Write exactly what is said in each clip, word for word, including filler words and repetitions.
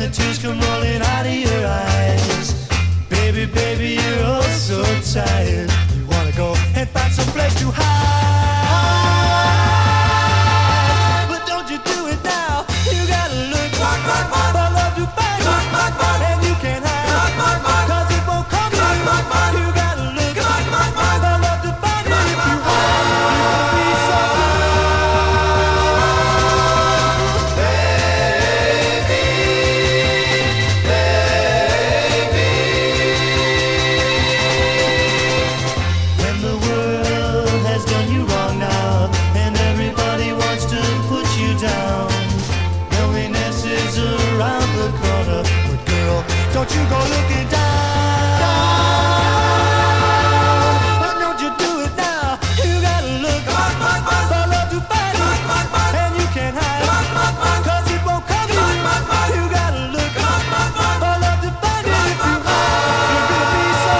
tears come rolling out of your eyes. Baby, baby, you're oh so tired. You wanna go and find some place to hide, but don't you do it now. You gotta look for love to find you, and you can't hide, cause it won't come to you. You gotta look for love to find you. If you hide, you're gonna be so don't you go looking down, but don't you do it now. You gotta look for love to find you, and you can't hide, cause it won't come to you. You gotta look for love to find you. If you hide, you're gonna be so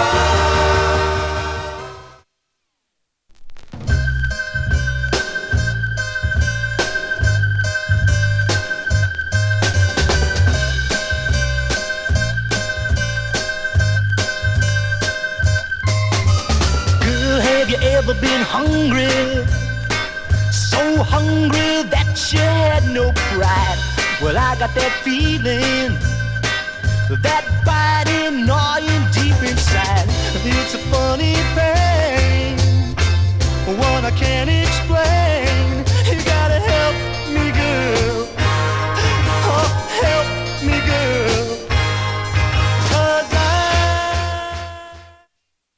ever been hungry, so hungry that you had no pride? Well, I got that feeling, that biting, gnawing deep inside. It's a funny thing, one I can't explain.